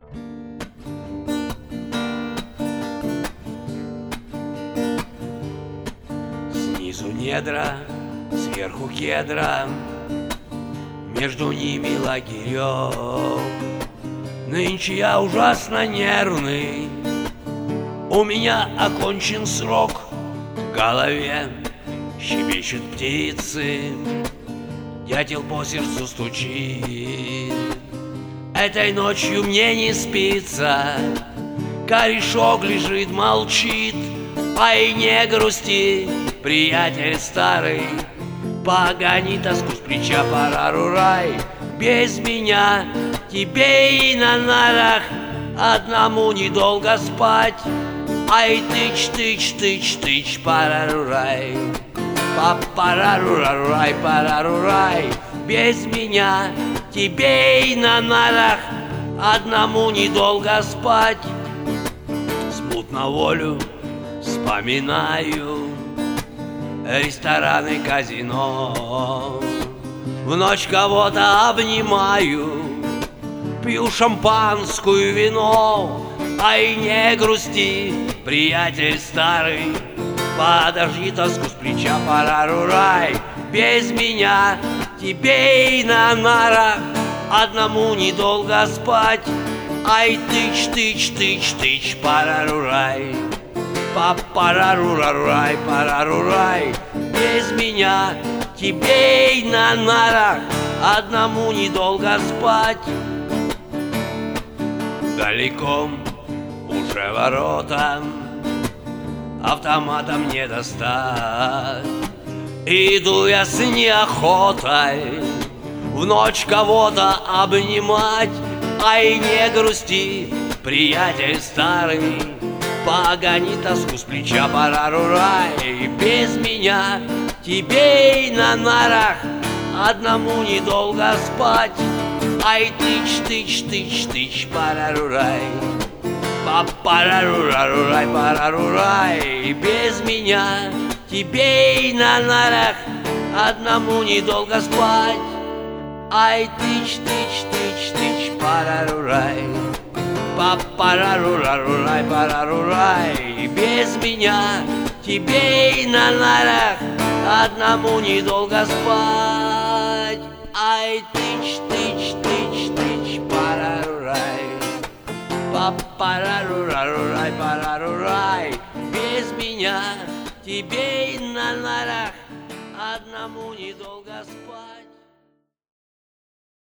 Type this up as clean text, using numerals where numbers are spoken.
Снизу недра, сверху кедра, между ними лагерем. Нынче я ужасно нервный, у меня окончен срок. В голове щебечут птицы, дятел по сердцу стучит. Этой ночью мне не спится, корешок лежит, молчит. Ай, не грусти, приятель старый, погони тоску с плеча, пора рурай. Без меня тебе и на нарах одному недолго спать. Ай, тыч, тыч, тыч, тыч, пора рурай. Пара рурай, пора рурай. Без меня тебе и на нарах одному недолго спать. Смутно волю вспоминаю рестораны, казино. В ночь кого-то обнимаю, пью шампанскую, вино. Ай, не грусти, приятель старый, подожди тоску с плеча, пора рурай. Без меня тебе и на нарах одному недолго спать. Ай, тыч, тыч, тыч, тыч, пора рурай. Пара рурай, пора рурай. Без меня тебе и на нарах одному недолго спать. Далеко уже ворота, автоматом не достать. Иду я с неохотой в ночь кого-то обнимать. Ай, не грусти, приятель старый, погони тоску с плеча, пора рурай. Без меня тебе и на нарах одному недолго спать. Ай, тыч, тыч, тыч, тыч, пора рурай. Пара рурай, пора рурай. Без меня тебе и на нарах одному недолго спать. Ай, тыч, тыч, тыч, тыч, пора рурай. Пара рурай, пора рурай. Без меня тебе и на нарах одному недолго спать. Ай, тыч, тыч, тыч, тыч, пора рурай. Пара рурай, пора рурай. Без меня тебе и на нарах одному недолго спать.